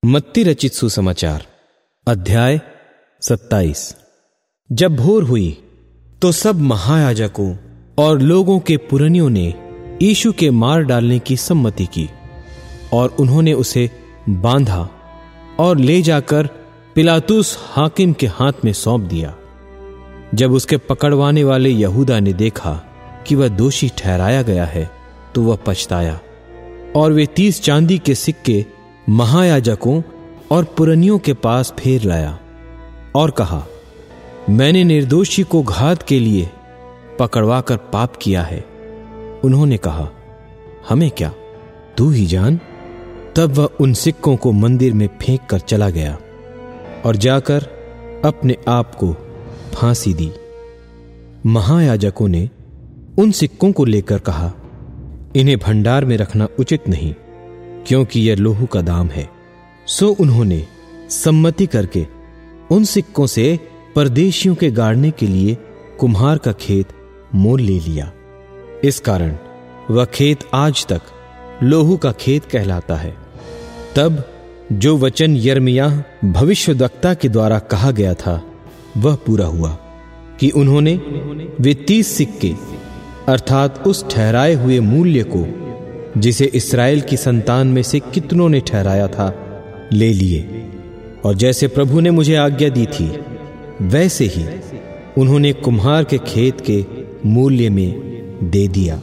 मत्ती रचित सुसमाचार अध्याय 27। जब भोर हुई तो सब महायाजकों और लोगों के पुरनियों ने यीशु के मार डालने की सम्मति की और उन्होंने उसे बांधा और ले जाकर पिलातुस हाकिम के हाथ में सौंप दिया। जब उसके पकड़वाने वाले यहूदा ने देखा कि वह दोषी ठहराया गया है तो वह पछताया और वे 30 चांदी के सिक्के महायाजकों और पुरनियों के पास फेर लाया और कहा, मैंने निर्दोषी को घात के लिए पकड़वा कर पाप किया है। उन्होंने कहा, हमें क्या, तू ही जान। तब वह उन सिक्कों को मंदिर में फेंक कर चला गया और जाकर अपने आप को फांसी दी। महायाजकों ने उन सिक्कों को लेकर कहा, इन्हें भंडार में रखना उचित नहीं, क्योंकि यह लोहू का दाम है। सो उन्होंने सम्मति करके उन सिक्कों से परदेशियों के गाड़ने के लिए कुम्हार का खेत मोल ले लिया। इस कारण वह खेत आज तक लोहू का खेत कहलाता है। तब जो वचन यिर्मयाह भविष्यद्वक्ता के द्वारा कहा गया था वह पूरा हुआ कि उन्होंने वे 30 सिक्के अर्थात उस ठहराए हुए मूल्य को जिसे इस्राएल की संतान में से कितनों ने ठहराया था ले लिए, और जैसे प्रभु ने मुझे आज्ञा दी थी वैसे ही उन्होंने कुम्हार के खेत के मूल्य में दे दिया।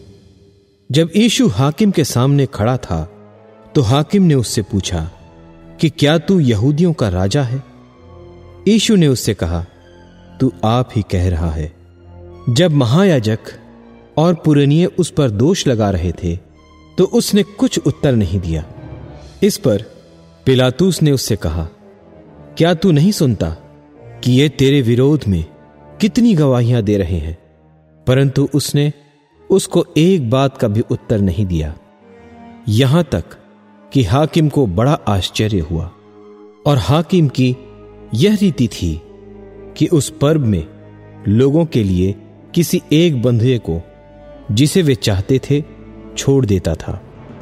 जब यीशु हाकिम के सामने खड़ा था तो हाकिम ने उससे पूछा कि क्या तू यहूदियों का राजा है? यीशु ने उससे कहा, तू आप ही कह रहा है। जब महायाजक और पुरनिये उस पर दोष लगा रहे थे तो उसने कुछ उत्तर नहीं दिया। इस पर पिलातुस ने उससे कहा, क्या तू नहीं सुनता कि ये तेरे विरोध में कितनी गवाहियां दे रहे हैं? परंतु उसने उसको एक बात का भी उत्तर नहीं दिया, यहां तक कि हाकिम को बड़ा आश्चर्य हुआ। और हाकिम की यह रीति थी कि उस पर्व में लोगों के लिए किसी एक बंधुए को जिसे वे चाहते थे छोड़ देता था।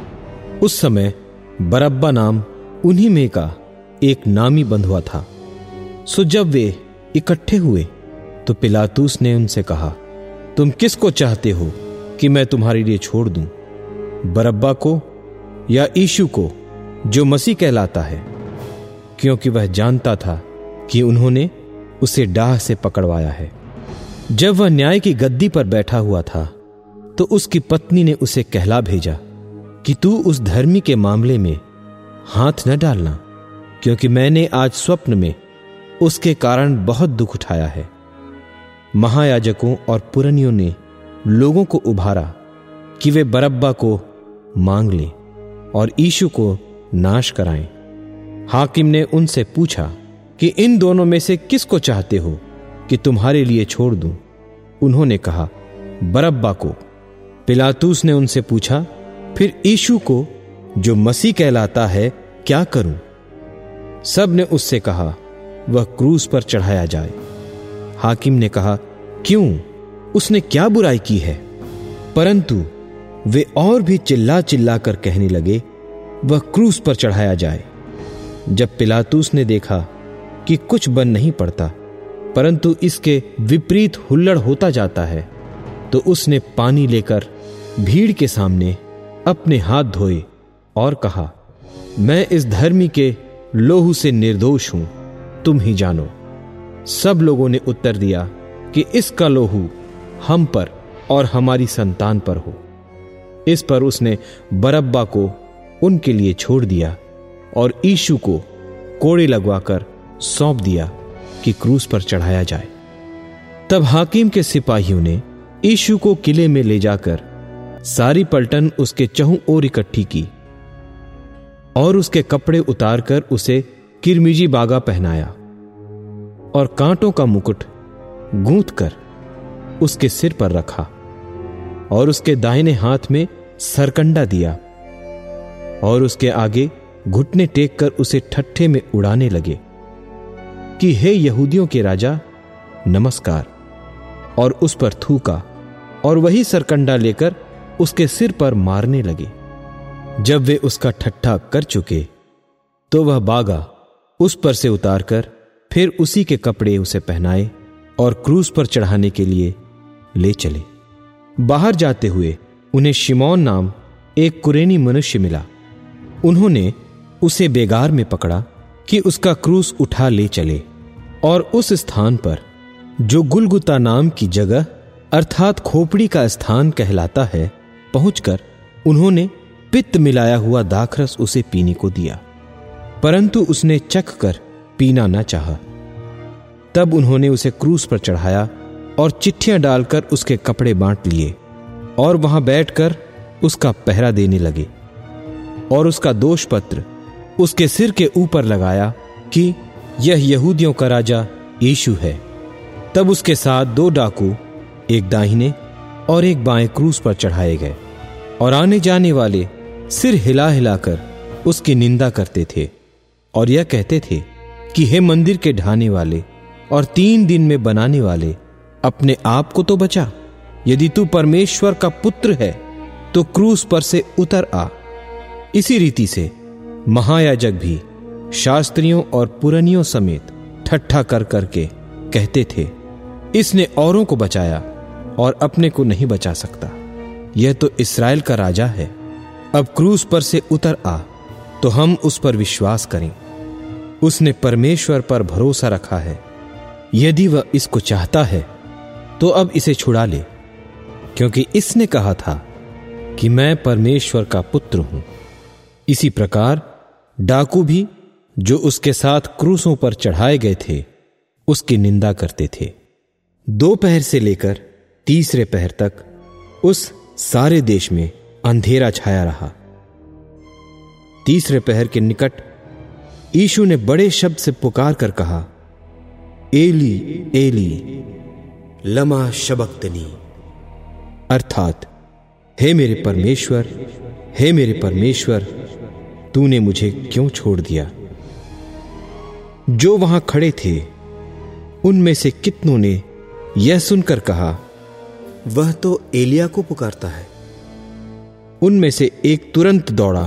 उस समय बरअब्बा नाम उन्हीं में का एक नामी बंधुआ था। सो जब वे इकट्ठे हुए तो पिलातुस ने उनसे कहा, तुम किसको चाहते हो कि मैं तुम्हारे लिए छोड़ दूं, बरअब्बा को या यीशु को जो मसीह कहलाता है? क्योंकि वह जानता था कि उन्होंने उसे डाह से पकड़वाया है। जब वह न्याय की गद्दी पर बैठा हुआ था तो उसकी पत्नी ने उसे कहला भेजा कि तू उस धर्मी के मामले में हाथ न डालना, क्योंकि मैंने आज स्वप्न में उसके कारण बहुत दुख उठाया है। महायाजकों और पुरनियों ने लोगों को उभारा कि वे बरअब्बा को मांग लें और यीशु को नाश कराएं। हाकिम ने उनसे पूछा कि इन दोनों में से किसको चाहते हो कि तुम्हारे लिए छोड़ दूं? उन्होंने कहा, बरअब्बा को। पिलातुस ने उनसे पूछा, फिर यीशु को जो मसीह कहलाता है क्या करूं? सब ने उससे कहा, वह क्रूस पर चढ़ाया जाए। हाकिम ने कहा, क्यों, उसने क्या बुराई की है? परंतु वे और भी चिल्ला चिल्ला कर कहने लगे, वह क्रूस पर चढ़ाया जाए। जब पिलातुस ने देखा कि कुछ बन नहीं पड़ता परंतु इसके विपरीत हुल्लड़ होता जाता है, तो उसने पानी लेकर भीड़ के सामने अपने हाथ धोए और कहा, मैं इस धर्मी के लोहू से निर्दोष हूं, तुम ही जानो। सब लोगों ने उत्तर दिया कि इसका लोहू हम पर और हमारी संतान पर हो। इस पर उसने बरअब्बा को उनके लिए छोड़ दिया और यीशु को कोड़े लगवाकर सौंप दिया कि क्रूस पर चढ़ाया जाए। तब हाकिम के सिपाहियों ने यीशु को किले में ले जाकर सारी पलटन उसके चहुं ओर इकट्ठी की और उसके कपड़े उतारकर उसे किरमिजी बागा पहनाया और कांटों का मुकुट गूंथ कर उसके सिर पर रखा और उसके दाहिने हाथ में सरकंडा दिया और उसके आगे घुटने टेक कर उसे ठट्ठे में उड़ाने लगे कि हे यहूदियों के राजा, नमस्कार। और उस पर थूका और वही सरकंडा लेकर उसके सिर पर मारने लगे। जब वे उसका ठट्ठा कर चुके तो वह भागा, उस पर से उतारकर फिर उसी के कपड़े उसे पहनाए और क्रूस पर चढ़ाने के लिए ले चले। बाहर जाते हुए उन्हें शिमौन नाम एक कुरेनी मनुष्य मिला। उन्होंने उसे बेगार में पकड़ा कि उसका क्रूस उठा ले चले, और उस स्थान पर जो गुलगुता नाम की जगह अर्थात खोपड़ी का स्थान कहलाता है, पहुंचकर उन्होंने पित्त मिलाया हुआ दाखरस उसे पीने को दिया, परंतु उसने चख कर पीना न चाहा। तब उन्होंने उसे क्रूस पर चढ़ाया और चिट्ठियां डालकर उसके कपड़े बांट लिए, और वहां बैठकर उसका पहरा देने लगे, और उसका दोष पत्र उसके सिर के ऊपर लगाया कि यह यहूदियों का राजा यीशु है। तब उसके साथ 2 डाकू, एक दाहिने और एक बाएं क्रूस पर चढ़ाए गए, और आने जाने वाले सिर हिला हिलाकर उसकी निंदा करते थे और यह कहते थे कि हे मंदिर के ढाने वाले और 3 दिन में बनाने वाले, अपने आप को तो बचा। यदि तू परमेश्वर का पुत्र है तो क्रूस पर से उतर आ। इसी रीति से महायाजक भी शास्त्रियों और पुरनियों समेत ठट्ठा कर करके कहते थे, इसने औरों को बचाया और अपने को नहीं बचा सकता। यह तो इस्राएल का राजा है। अब क्रूस पर से उतर आ तो हम उस पर विश्वास करें। उसने परमेश्वर पर भरोसा रखा है। यदि वह इसको चाहता है तो अब इसे छुड़ा ले, क्योंकि इसने कहा था कि मैं परमेश्वर का पुत्र हूं। इसी प्रकार डाकू भी जो उसके साथ क्रूसों पर चढ़ाए गए थे उसकी निंदा करते थे। 2 पहर से लेकर तीसरे पहर तक उस सारे देश में अंधेरा छाया रहा। तीसरे पहर के निकट यीशु ने बड़े शब्द से पुकार कर कहा, एली एली लमा शबक्तनी, अर्थात हे मेरे परमेश्वर, हे मेरे परमेश्वर, तूने मुझे क्यों छोड़ दिया। जो वहां खड़े थे उनमें से कितनों ने यह सुनकर कहा, वह तो एलिया को पुकारता है। उनमें से एक तुरंत दौड़ा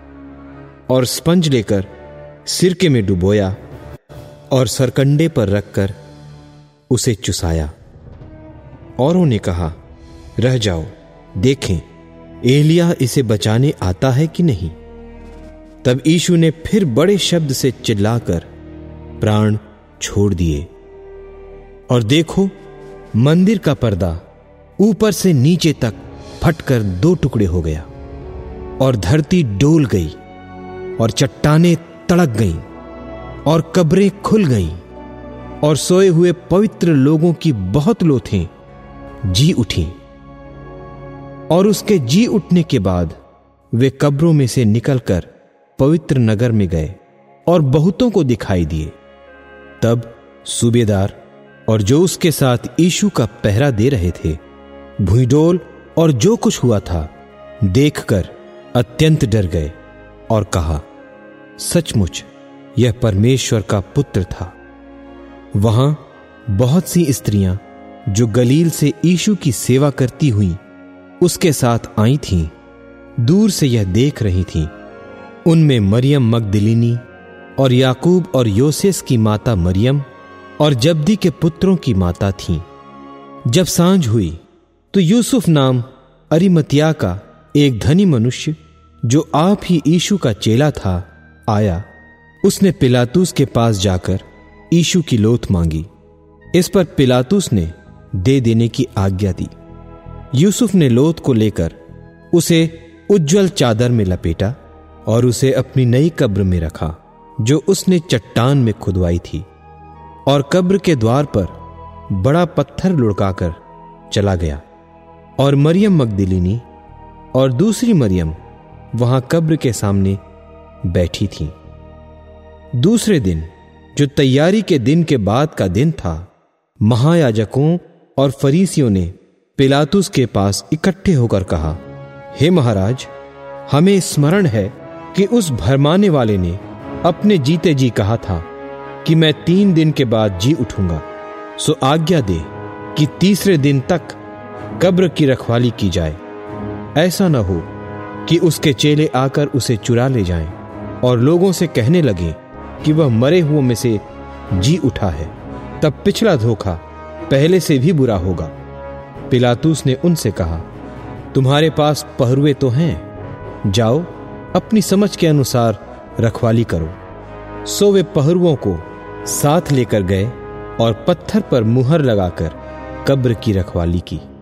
और स्पंज लेकर सिरके में डुबोया और सरकंडे पर रखकर उसे चुसाया। औरों ने कहा, रह जाओ, देखें एलिया इसे बचाने आता है कि नहीं। तब यीशु ने फिर बड़े शब्द से चिल्लाकर प्राण छोड़ दिए, और देखो मंदिर का पर्दा ऊपर से नीचे तक फटकर 2 टुकड़े हो गया, और धरती डोल गई, और चट्टानें तड़क गईं, और कब्रें खुल गईं, और सोए हुए पवित्र लोगों की बहुत लोथें जी उठी। और उसके जी उठने के बाद वे कब्रों में से निकलकर पवित्र नगर में गए और बहुतों को दिखाई दिए। तब सूबेदार और जो उसके साथ यीशु का पहरा दे रहे थे भुइंडोल और जो कुछ हुआ था देखकर अत्यंत डर गए और कहा, सचमुच यह परमेश्वर का पुत्र था। वहां बहुत सी स्त्रियां जो गलील से यीशु की सेवा करती हुई उसके साथ आई थीं, दूर से यह देख रही थीं। उनमें मरियम मगदलिनी और याकूब और योसेस की माता मरियम और जब्दी के पुत्रों की माता थीं। जब सांझ हुई तो यूसुफ नाम अरिमतिया का एक धनी मनुष्य जो आप ही यीशु का चेला था आया। उसने पिलातुस के पास जाकर यीशु की लोथ मांगी। इस पर पिलातुस ने दे देने की आज्ञा दी। यूसुफ ने लोथ को लेकर उसे उज्जवल चादर में लपेटा और उसे अपनी नई कब्र में रखा जो उसने चट्टान में खुदवाई थी, और कब्र के द्वार पर बड़ा पत्थर लुढ़काकर चला गया। और मरियम मगदलिनी और दूसरी मरियम वहां कब्र के सामने बैठी थी। दूसरे दिन जो तैयारी के दिन के बाद का दिन था, महायाजकों और फरीसियों ने पिलातुस के पास इकट्ठे होकर कहा, हे महाराज, हमें स्मरण है कि उस भरमाने वाले ने अपने जीते जी कहा था कि मैं 3 दिन के बाद जी उठूंगा। सो आज्ञा दे कि तीसरे दिन तक कब्र की रखवाली की जाए, ऐसा न हो कि उसके चेले आकर उसे चुरा ले जाएं। और लोगों से कहने लगे कि वह मरे हुओं में से जी उठा है, तब पिछला धोखा पहले से भी बुरा होगा। पिलातुस ने उनसे कहा, तुम्हारे पास पहरुए तो हैं, जाओ अपनी समझ के अनुसार रखवाली करो। सो वे पहरुओं को साथ लेकर गए और पत्थर पर मुहर लगाकर कब्र की रखवाली की।